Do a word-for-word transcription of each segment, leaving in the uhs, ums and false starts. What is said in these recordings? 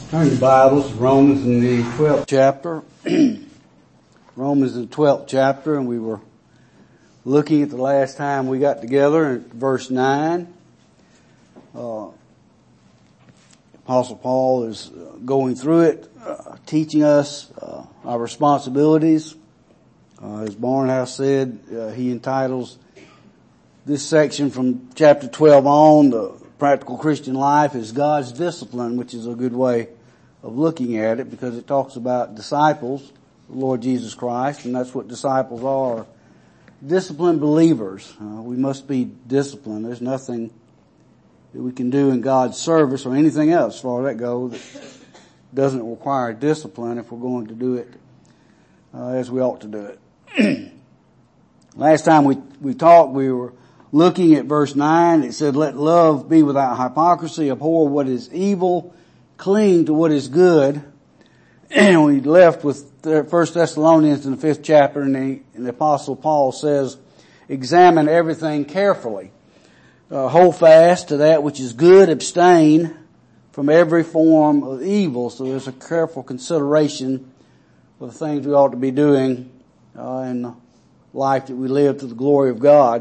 Turn your Bibles to Romans in the twelfth chapter. Romans in the twelfth chapter, and we were looking at the last time we got together at verse nine. Uh, Apostle Paul is going through it, uh, teaching us uh, our responsibilities. Uh, as Barnhouse said, uh, he entitles this section from chapter twelve on, the practical Christian life is God's discipline, which is a good way of looking at it because it talks about disciples, the Lord Jesus Christ, and that's what disciples are. Disciplined believers. Uh, we must be disciplined. There's nothing that we can do in God's service or anything else as far as that goes that doesn't require discipline if we're going to do it uh, as we ought to do it. Last time we, we talked, we were looking at verse nine. It said, let love be without hypocrisy, abhor what is evil, cling to what is good. And we left with First Thessalonians in the fifth chapter, and the, and the Apostle Paul says, examine everything carefully. Uh, hold fast to that which is good, abstain from every form of evil. So there's a careful consideration of the things we ought to be doing uh, in the life that we live to the glory of God.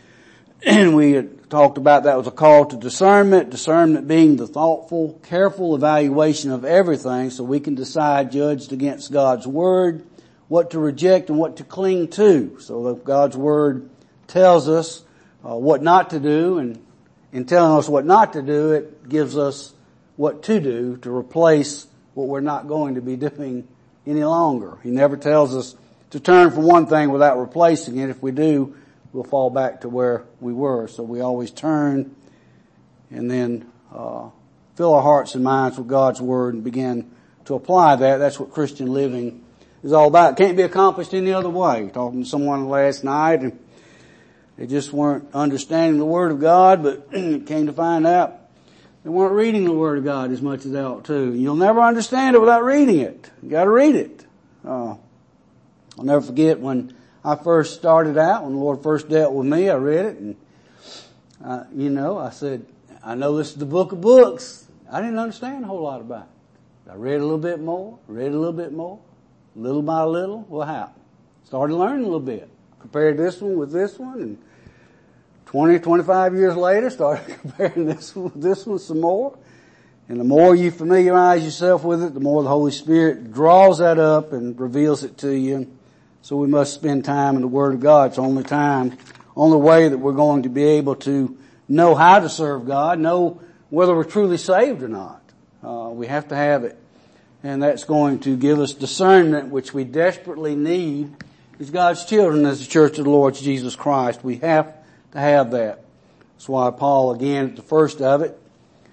And we had talked about that was a call to discernment, discernment being the thoughtful, careful evaluation of everything so we can decide, judged against God's Word, what to reject and what to cling to. So that God's Word tells us uh, what not to do, and in telling us what not to do, it gives us what to do to replace what we're not going to be doing any longer. He never tells us to turn from one thing without replacing it. If we do, we'll fall back to where we were. So we always turn and then uh fill our hearts and minds with God's Word and begin to apply that. That's what Christian living is all about. It can't be accomplished any other way. Talking to someone last night, and they just weren't understanding the Word of God, but came to find out they weren't reading the Word of God as much as they ought to. You'll never understand it without reading it. You got to read it. Uh, I'll never forget when I first started out, when the Lord first dealt with me, I read it, and, uh, you know, I said, I know this is the book of books. I didn't understand a whole lot about it. I read a little bit more, read a little bit more, little by little. What happened? Started learning a little bit. Compared this one with this one, and twenty, twenty-five years later, started comparing this one with this one some more. And the more you familiarize yourself with it, the more the Holy Spirit draws that up and reveals it to you. So we must spend time in the Word of God. It's the only time, only way that we're going to be able to know how to serve God, know whether we're truly saved or not. Uh, we have to have it. And that's going to give us discernment, which we desperately need as God's children, as the Church of the Lord Jesus Christ. We have to have that. That's why Paul, again, at the first of it,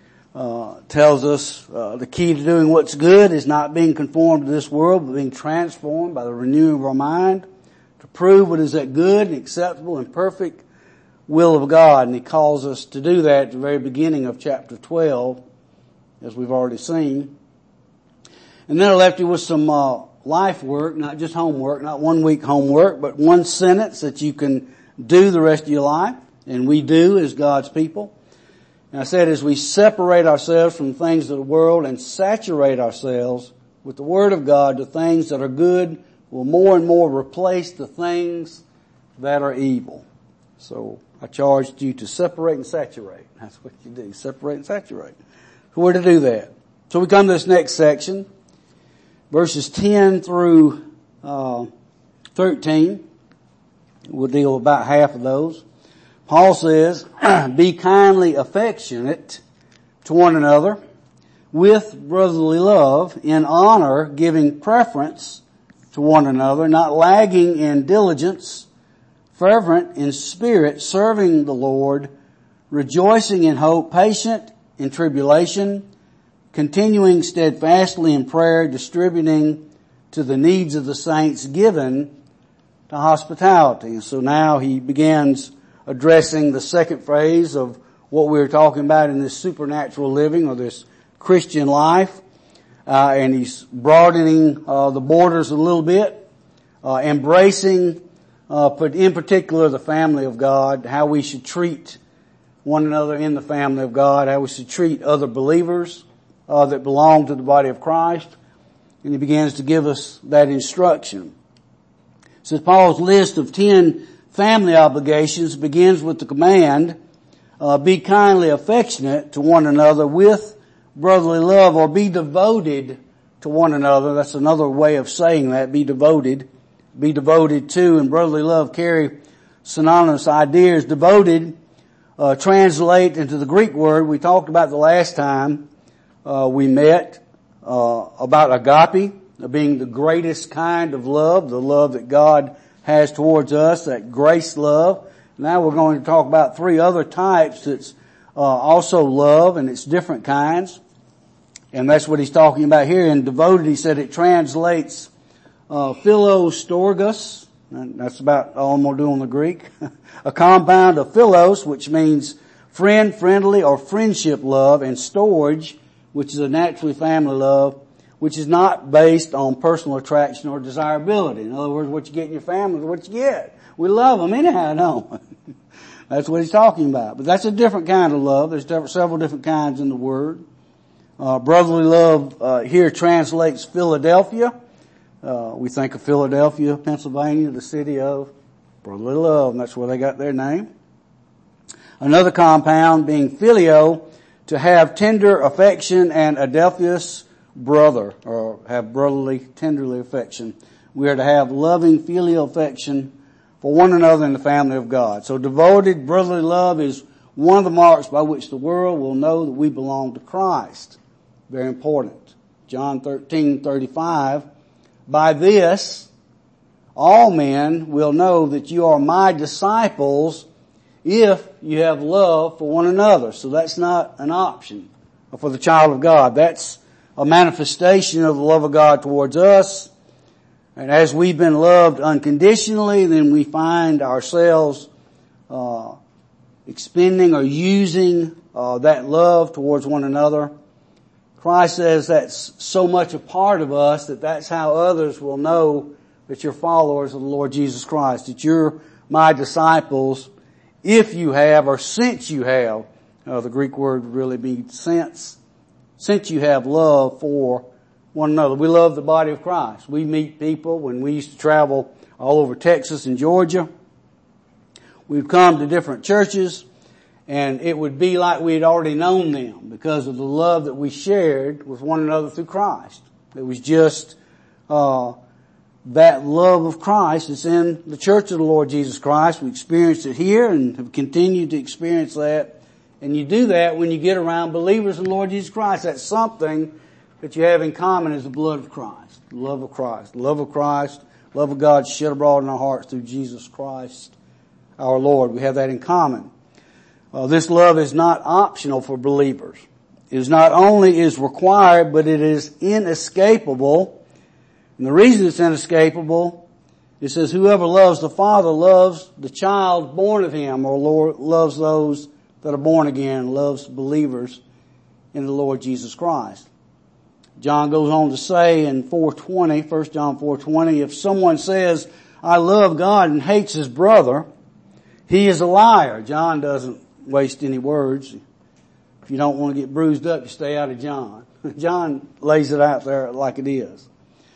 Uh, tells us uh, the key to doing what's good is not being conformed to this world, but being transformed by the renewing of our mind to prove what is that good and acceptable and perfect will of God. And he calls us to do that at the very beginning of chapter twelve, as we've already seen. And then I left you with some uh, life work, not just homework, not one week homework, but one sentence that you can do the rest of your life, and we do as God's people. And I said, as we separate ourselves from things of the world and saturate ourselves with the Word of God, the things that are good will more and more replace the things that are evil. So I charged you to separate and saturate. That's what you do, separate and saturate. So we're to do that. So we come to this next section, verses ten through uh, thirteen. We'll deal with about half of those. Paul says, be kindly affectionate to one another with brotherly love, in honor, giving preference to one another, not lagging in diligence, fervent in spirit, serving the Lord, rejoicing in hope, patient in tribulation, continuing steadfastly in prayer, distributing to the needs of the saints, given to hospitality. And so now he begins addressing the second phase of what we were talking about in this supernatural living or this Christian life. Uh, and he's broadening uh, the borders a little bit, uh, embracing uh, but in particular the family of God, how we should treat one another in the family of God, how we should treat other believers uh, that belong to the body of Christ. And he begins to give us that instruction. So Paul's list of ten family obligations begins with the command, uh, be kindly affectionate to one another with brotherly love, or be devoted to one another. That's another way of saying that, be devoted. Be devoted to, and brotherly love carry synonymous ideas. Devoted, uh, translate into the Greek word we talked about the last time, uh, we met, uh, about agape, being the greatest kind of love, the love that God has towards us, that grace love. Now we're going to talk about three other types that's, uh, also love, and it's different kinds. And that's what he's talking about here. In devoted, he said it translates uh, philostorgos. That's about all I'm going to do on the Greek. A compound of philos, which means friend, friendly, or friendship love, and storge, which is a naturally family love, which is not based on personal attraction or desirability. In other words, what you get in your family is what you get. We love them anyhow, don't we? That's what he's talking about. But that's a different kind of love. There's different, several different kinds in the word. Uh, brotherly love, uh, here translates Philadelphia. Uh, we think of Philadelphia, Pennsylvania, the city of brotherly love, and that's where they got their name. Another compound being filio, to have tender affection, and adelphous, brother, or have brotherly, tenderly affection. We are to have loving filial affection for one another in the family of God. So devoted brotherly love is one of the marks by which the world will know that we belong to Christ. Very important. John thirteen thirty-five. By this, all men will know that you are my disciples if you have love for one another. So that's not an option for the child of God. That's a manifestation of the love of God towards us. And as we've been loved unconditionally, then we find ourselves uh expending or using uh that love towards one another. Christ says that's so much a part of us that that's how others will know that you're followers of the Lord Jesus Christ, that you're my disciples if you have, or since you have, uh, the Greek word would really be since, since you have love for one another. We love the body of Christ. We meet people when we used to travel all over Texas and Georgia. We've come to different churches, and it would be like we had already known them because of the love that we shared with one another through Christ. It was just uh that love of Christ that's in the church of the Lord Jesus Christ. We experienced it here and have continued to experience that. And you do that when you get around believers in the Lord Jesus Christ. That's something that you have in common, is the blood of Christ, the love of Christ, the love of Christ, love of God shed abroad in our hearts through Jesus Christ, our Lord. We have that in common. Uh, this love is not optional for believers. It is not only is required, but it is inescapable. And the reason it's inescapable, it says, whoever loves the Father loves the child born of him, or Lord, loves those that are born again, loves believers in the Lord Jesus Christ. John goes on to say in four twenty, First John four twenty, if someone says, I love God and hates his brother, he is a liar. John doesn't waste any words. If you don't want to get bruised up, you stay out of John. John lays it out there like it is.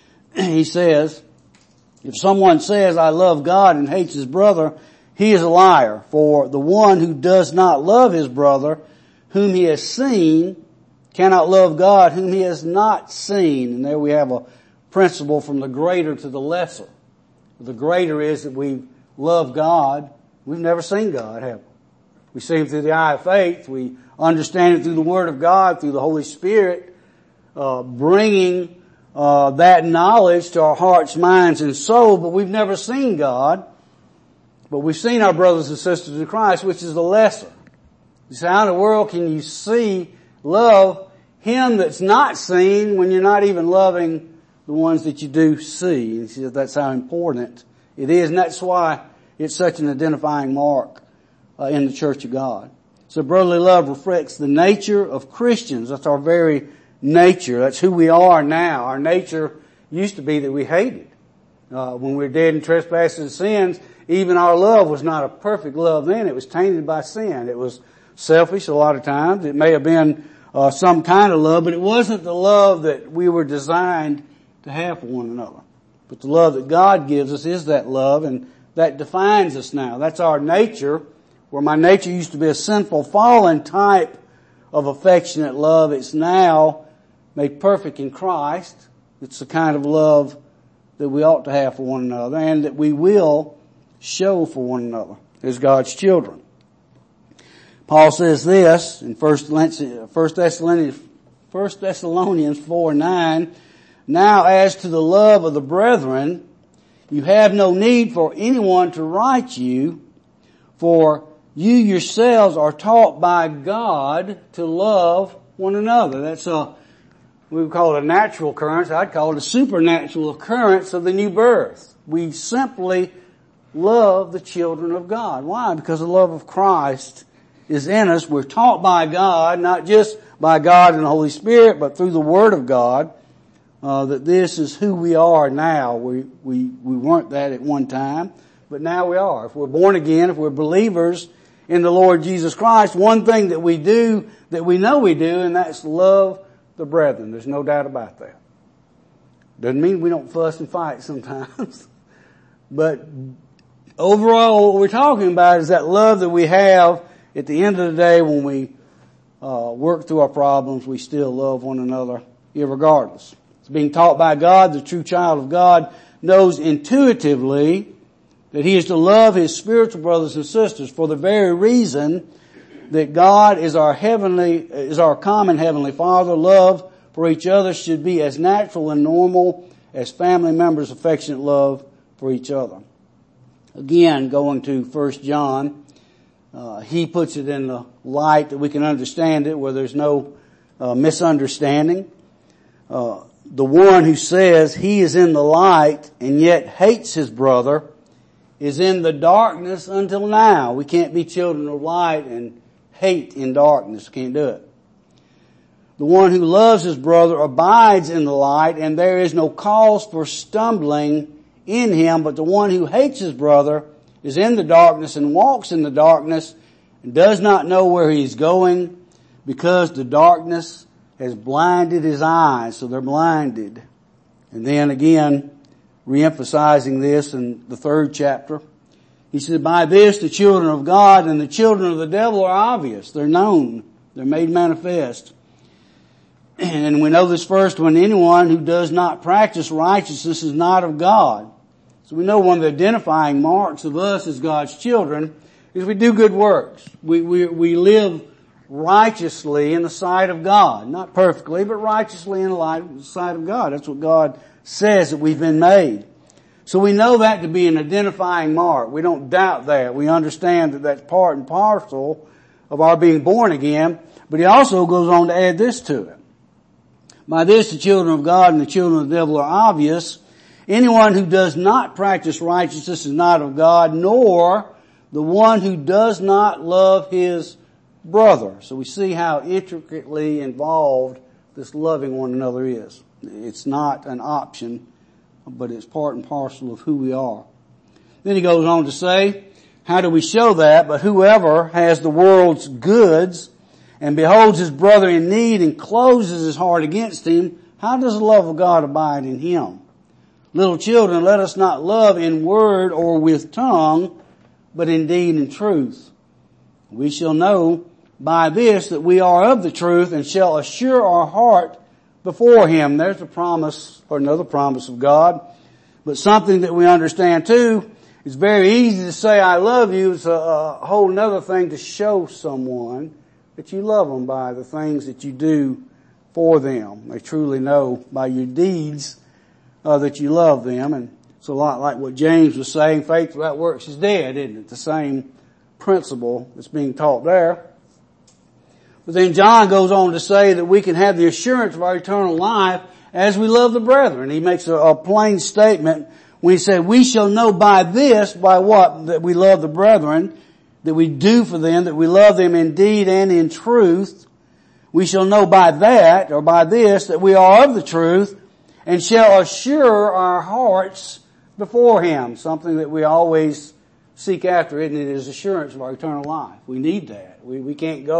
He says, if someone says, I love God and hates his brother, he is a liar. For the one who does not love his brother, whom he has seen, cannot love God whom he has not seen. And there we have a principle from the greater to the lesser. The greater is that we love God. We've never seen God, have we? We see him through the eye of faith. We understand it through the Word of God, through the Holy Spirit, uh, bringing uh, that knowledge to our hearts, minds, and soul. But we've never seen God. But we've seen our brothers and sisters in Christ, which is the lesser. You say, how in the world can you see, love him that's not seen when you're not even loving the ones that you do see? And he says that's how important it is. And that's why it's such an identifying mark Uh, in the church of God. So brotherly love reflects the nature of Christians. That's our very nature. That's who we are now. Our nature used to be that we hated. Uh, when we were dead in trespasses and sins, even our love was not a perfect love then. It was tainted by sin. It was selfish a lot of times. It may have been uh, some kind of love, but it wasn't the love that we were designed to have for one another. But the love that God gives us is that love, and that defines us now. That's our nature. Where my nature used to be a sinful, fallen type of affectionate love, it's now made perfect in Christ. It's the kind of love that we ought to have for one another, and that we will show for one another as God's children. Paul says this in First Thessalonians, First Thessalonians four nine, now as to the love of the brethren, you have no need for anyone to write you, for you yourselves are taught by God to love one another. That's a, we would call it a natural occurrence. I'd call it a supernatural occurrence of the new birth. We simply love the children of God. Why? Because the love of Christ is in us. We're taught by God, not just by God and the Holy Spirit, but through the Word of God, uh, that this is who we are now. We, we, we weren't that at one time, but now we are. If we're born again, if we're believers in the Lord Jesus Christ, one thing that we do, that we know we do, and that's love the brethren. There's no doubt about that. Doesn't mean we don't fuss and fight sometimes. But overall, what we're talking about is that love that we have at the end of the day when we uh, work through our problems, we still love one another irregardless. It's being taught by God. The true child of God knows intuitively that he is to love his spiritual brothers and sisters for the very reason that God is our heavenly, is our common heavenly Father. Love for each other should be as natural and normal as family members' affectionate love for each other. Again, going to First John, uh, he puts it in the light that we can understand it, where there's no uh, misunderstanding. Uh, the one who says he is in the light and yet hates his brother is in the darkness until now. We can't be children of light and hate in darkness. Can't do it. The one who loves his brother abides in the light, and there is no cause for stumbling in him. But the one who hates his brother is in the darkness and walks in the darkness and does not know where he is going, because the darkness has blinded his eyes. So they're blinded. And then again, re-emphasizing this in the third chapter, he said, by this the children of God and the children of the devil are obvious. They're known. They're made manifest. And we know this first one, anyone who does not practice righteousness is not of God. So we know one of the identifying marks of us as God's children is we do good works. We, we, we live righteously in the sight of God. Not perfectly, but righteously in the light of the sight of God. That's what God says that we've been made. So we know that to be an identifying mark. We don't doubt that. We understand that that's part and parcel of our being born again. But he also goes on to add this to it. By this the children of God and the children of the devil are obvious. Anyone who does not practice righteousness is not of God, nor the one who does not love his brother. So we see how intricately involved this loving one another is. It's not an option, but it's part and parcel of who we are. Then he goes on to say, how do we show that? But whoever has the world's goods and beholds his brother in need and closes his heart against him, how does the love of God abide in him? Little children, let us not love in word or with tongue, but in deed and truth. We shall know by this that we are of the truth and shall assure our heart before him. There's a promise, or another promise of God. But something that we understand too, it's very easy to say I love you. It's a, a whole nother thing to show someone that you love them by the things that you do for them. They truly know by your deeds uh, that you love them. And it's a lot like what James was saying, faith without works is dead, isn't it? The same principle that's being taught there. But then John goes on to say that we can have the assurance of our eternal life as we love the brethren. He makes a, a plain statement when he said, we shall know by this, by what? That we love the brethren, that we do for them, that we love them in deed and in truth. We shall know by that, or by this, that we are of the truth and shall assure our hearts before him. Something that we always seek after, isn't it, is assurance of our eternal life. We need that. We, we can't go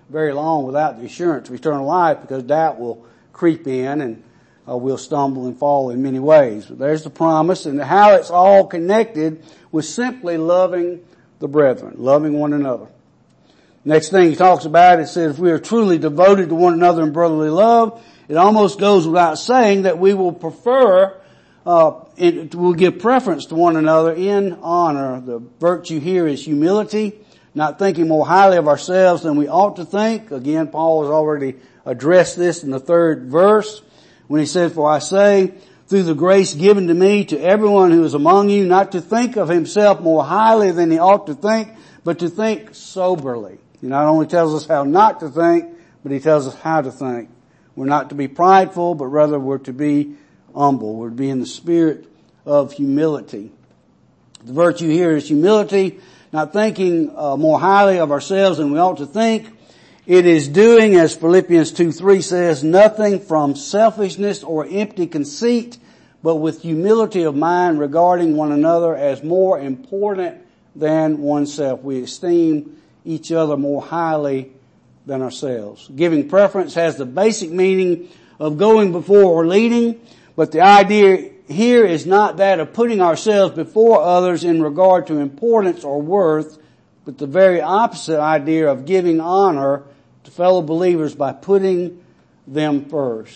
very long without the assurance of eternal life, because doubt will creep in and uh, we'll stumble and fall in many ways. But there's the promise, and how it's all connected with simply loving the brethren, loving one another. Next thing he talks about, it says if we are truly devoted to one another in brotherly love, it almost goes without saying that we will prefer, uh, it will give preference to one another in honor. The virtue here is humility, not thinking more highly of ourselves than we ought to think. Again, Paul has already addressed this in the third verse when he said, for I say, through the grace given to me, to everyone who is among you, not to think of himself more highly than he ought to think, but to think soberly. He not only tells us how not to think, but he tells us how to think. We're not to be prideful, but rather we're to be humble. We're to be in the spirit of humility. The virtue here is humility, not thinking uh, more highly of ourselves than we ought to think. It is doing, as Philippians two three says, nothing from selfishness or empty conceit, but with humility of mind regarding one another as more important than oneself. We esteem each other more highly than ourselves. Giving preference has the basic meaning of going before or leading, but the idea here is not that of putting ourselves before others in regard to importance or worth, but the very opposite idea of giving honor to fellow believers by putting them first.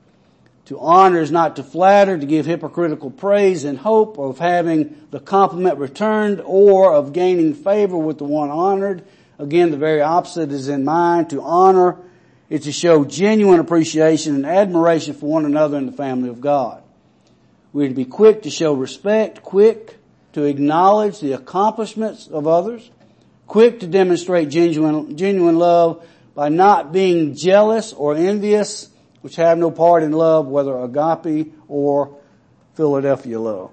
To honor is not to flatter, to give hypocritical praise in hope of having the compliment returned or of gaining favor with the one honored. Again, the very opposite is in mind. To honor is to show genuine appreciation and admiration for one another in the family of God. We're to be quick to show respect, quick to acknowledge the accomplishments of others, quick to demonstrate genuine, genuine love by not being jealous or envious, which have no part in love, whether agape or Philadelphia love.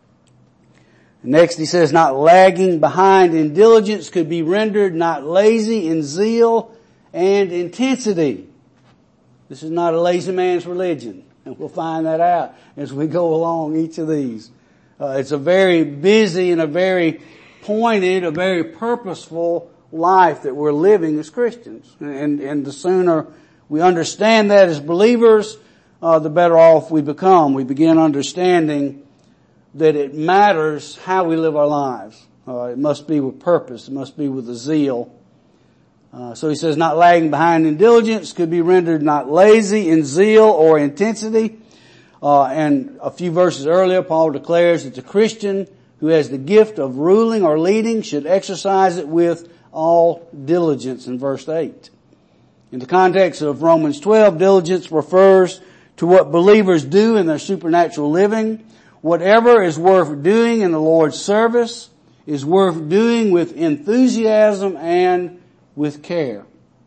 Next he says, not lagging behind in diligence could be rendered not lazy in zeal and intensity. This is not a lazy man's religion, and we'll find that out as we go along each of these. Uh, it's a very busy and a very pointed, a very purposeful life that we're living as Christians. And, and the sooner we understand that as believers, uh, the better off we become. We begin understanding that it matters how we live our lives. Uh, it must be with purpose. It must be with a zeal. Uh, so he says, not lagging behind in diligence could be rendered not lazy in zeal or intensity. Uh, and a few verses earlier, Paul declares that the Christian who has the gift of ruling or leading should exercise it with all diligence in verse eight. In the context of Romans twelve, diligence refers to what believers do in their supernatural living. Whatever is worth doing in the Lord's service is worth doing with enthusiasm and with care.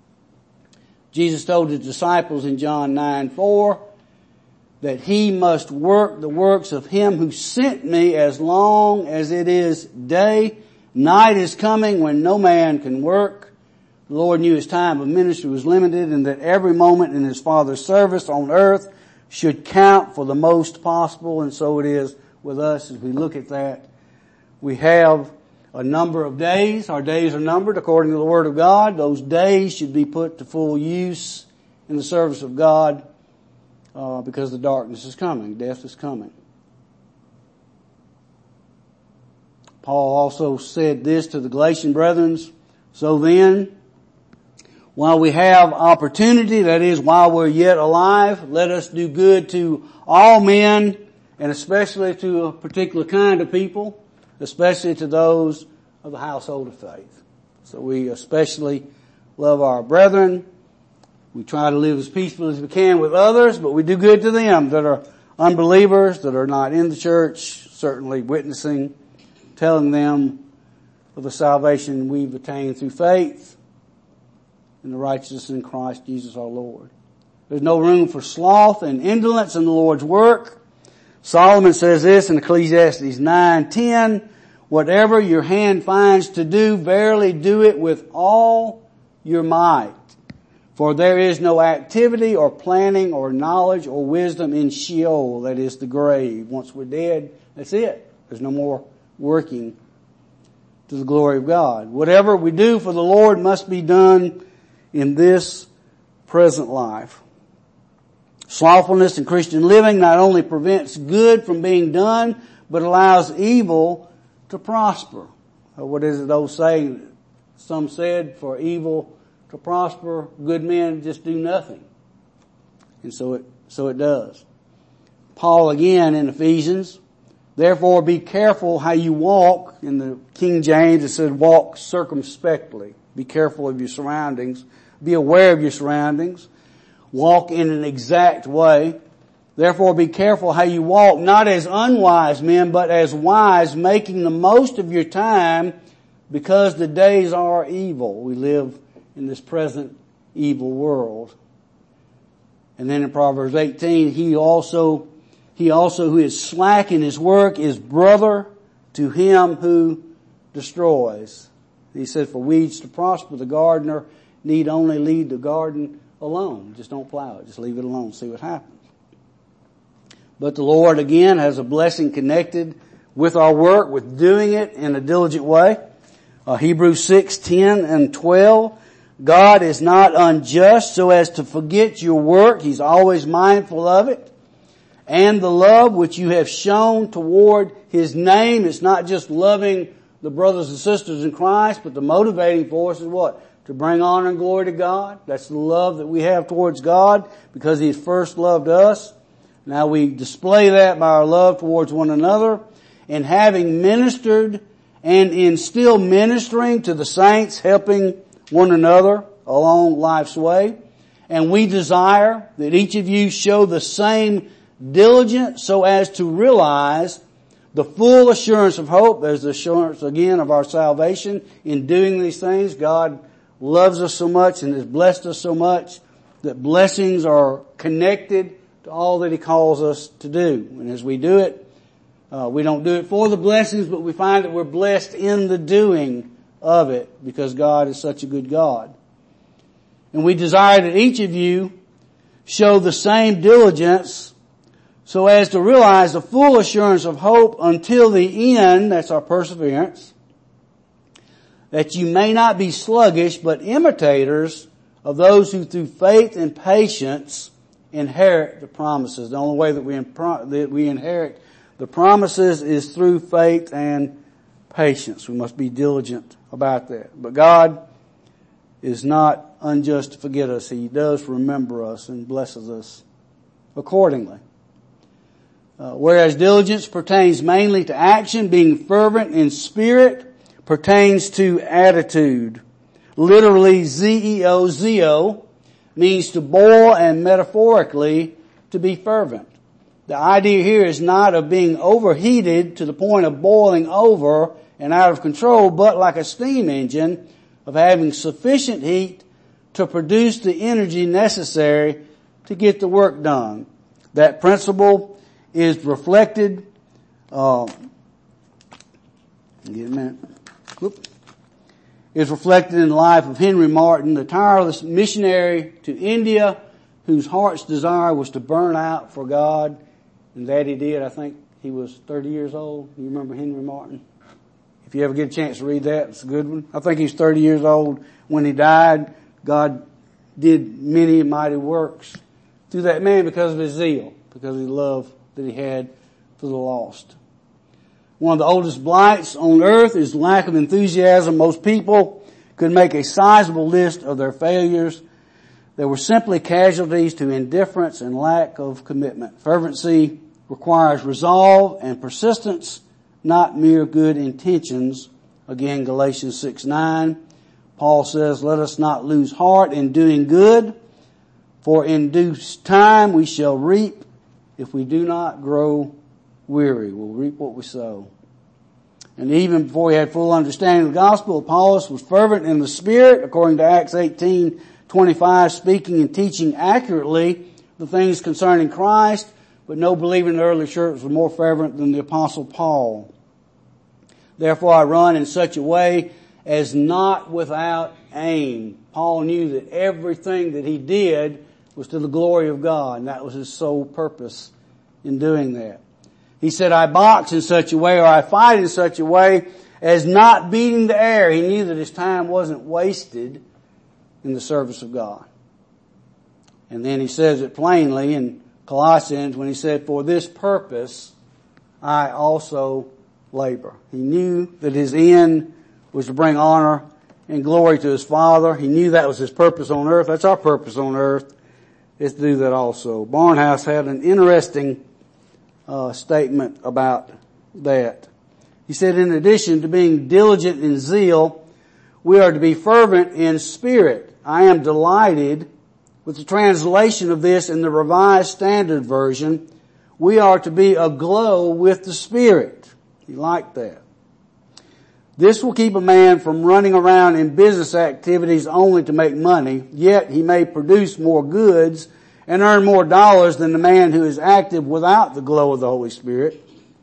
Jesus told his disciples in John nine four that he must work the works of him who sent me as long as it is day. Night is coming when no man can work. The Lord knew his time of ministry was limited and that every moment in his Father's service on earth should count for the most possible, and so it is with us as we look at that. We have a number of days. Our days are numbered according to the Word of God. Those days should be put to full use in the service of God uh, because the darkness is coming. Death is coming. Paul also said this to the Galatian brethren, so then, while we have opportunity, that is, while we're yet alive, let us do good to all men, and especially to a particular kind of people, especially to those of the household of faith. So we especially love our brethren. We try to live as peaceful as we can with others, but we do good to them that are unbelievers, that are not in the church, certainly witnessing, telling them of the salvation we've attained through faith in the righteousness in Christ Jesus our Lord. There's no room for sloth and indolence in the Lord's work. Solomon says this in Ecclesiastes nine ten, whatever your hand finds to do, verily do it with all your might. For there is no activity or planning or knowledge or wisdom in Sheol, that is the grave. Once we're dead, that's it. There's no more working to the glory of God. Whatever we do for the Lord must be done in this present life. Slothfulness in Christian living not only prevents good from being done, but allows evil to prosper. What is it old saying? Some said, for evil to prosper, good men just do nothing. And so it, so it does. Paul again in Ephesians, therefore be careful how you walk. In the King James it said walk circumspectly. Be careful of your surroundings. Be aware of your surroundings. Walk in an exact way. Therefore be careful how you walk, not as unwise men, but as wise, making the most of your time, because the days are evil. We live in this present evil world. And then in Proverbs eighteen, he also, he also who is slack in his work is brother to him who destroys. He said, for weeds to prosper, the gardener need only leave the garden alone. Just don't plow it. Just leave it alone. See what happens. But the Lord again has a blessing connected with our work, with doing it in a diligent way. Uh, Hebrews six, ten and twelve. God is not unjust so as to forget your work. He's always mindful of it. And the love which you have shown toward His name. It's not just loving the brothers and sisters in Christ, but the motivating force is what? To bring honor and glory to God. That's the love that we have towards God because He first loved us. Now we display that by our love towards one another, and having ministered and in still ministering to the saints, helping one another along life's way. And we desire that each of you show the same diligence so as to realize the full assurance of hope. There's the assurance again of our salvation in doing these things. God loves us so much and has blessed us so much that blessings are connected to all that He calls us to do. And as we do it, uh, we don't do it for the blessings, but we find that we're blessed in the doing of it because God is such a good God. And we desire that each of you show the same diligence so as to realize the full assurance of hope until the end, that's our perseverance, that you may not be sluggish, but imitators of those who through faith and patience inherit the promises. The only way that we, impro- that we inherit the promises is through faith and patience. We must be diligent about that. But God is not unjust to forget us. He does remember us and blesses us accordingly. Uh, whereas diligence pertains mainly to action, being fervent in spirit pertains to attitude. Literally, Z E O, zeo, means to boil, and metaphorically to be fervent. The idea here is not of being overheated to the point of boiling over and out of control, but like a steam engine of having sufficient heat to produce the energy necessary to get the work done. That principle is reflected, uh, get a minute. Whoop. Is reflected in the life of Henry Martin, the tireless missionary to India, whose heart's desire was to burn out for God, and that he did. I think he was thirty years old. You remember Henry Martin? If you ever get a chance to read that, it's a good one. I think he was thirty years old when he died. God did many mighty works through that man because of his zeal, because of the love that he had for the lost. One of the oldest blights on earth is lack of enthusiasm. Most people could make a sizable list of their failures. They were simply casualties to indifference and lack of commitment. Fervency requires resolve and persistence, not mere good intentions. Again, Galatians six nine. Paul says, let us not lose heart in doing good, for in due time we shall reap if we do not grow weary. We'll reap what we sow. And even before he had full understanding of the gospel, Apollos was fervent in the Spirit, according to Acts eighteen twenty-five, speaking and teaching accurately the things concerning Christ, but no believer in the early church was more fervent than the Apostle Paul. Therefore I run in such a way as not without aim. Paul knew that everything that he did was to the glory of God, and that was his sole purpose in doing that. He said, I box in such a way, or I fight in such a way as not beating the air. He knew that his time wasn't wasted in the service of God. And then he says it plainly in Colossians when he said, for this purpose I also labor. He knew that his end was to bring honor and glory to his Father. He knew that was his purpose on earth. That's our purpose on earth, is to do that also. Barnhouse had an interesting uh, statement about that. He said, in addition to being diligent in zeal, we are to be fervent in spirit. I am delighted with the translation of this in the Revised Standard Version. We are to be aglow with the Spirit. He liked that. This will keep a man from running around in business activities only to make money, yet he may produce more goods and earn more dollars than the man who is active without the glow of the Holy Spirit.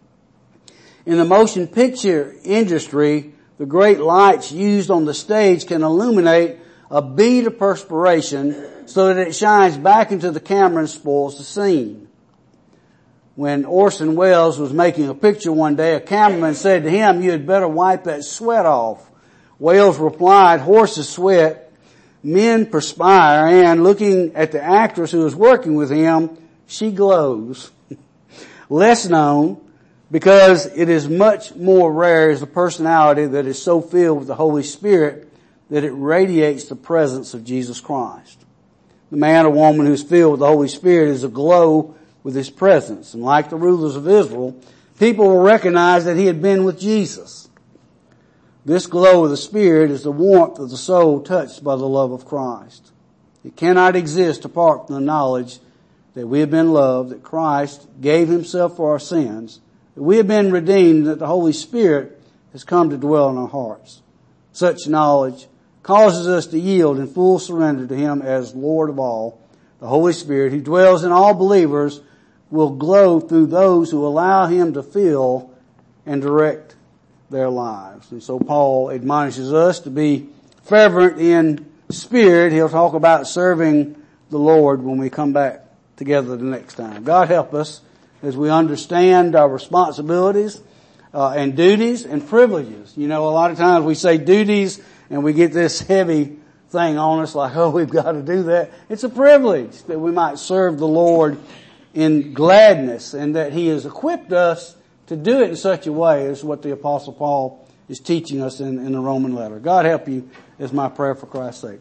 In the motion picture industry, the great lights used on the stage can illuminate a bead of perspiration so that it shines back into the camera and spoils the scene. When Orson Welles was making a picture one day, a cameraman said to him, you had better wipe that sweat off. Welles replied, horses sweat, men perspire, and looking at the actress who was working with him, she glows. Less known, because it is much more rare, is a personality that is so filled with the Holy Spirit that it radiates the presence of Jesus Christ. The man or woman who is filled with the Holy Spirit is aglow with his presence. And like the rulers of Israel, people will recognize that he had been with Jesus. This glow of the Spirit is the warmth of the soul touched by the love of Christ. It cannot exist apart from the knowledge that we have been loved, that Christ gave himself for our sins, that we have been redeemed, that the Holy Spirit has come to dwell in our hearts. Such knowledge causes us to yield in full surrender to him as Lord of all. The Holy Spirit, who dwells in all believers, will glow through those who allow him to fill and direct their lives. And so Paul admonishes us to be fervent in spirit. He'll talk about serving the Lord when we come back together the next time. God help us as we understand our responsibilities uh, and duties and privileges. You know, a lot of times we say duties and we get this heavy thing on us like, oh, we've got to do that. It's a privilege that we might serve the Lord in gladness, and that he has equipped us to do it in such a way as what the Apostle Paul is teaching us in, in the Roman letter. God help you is my prayer for Christ's sake.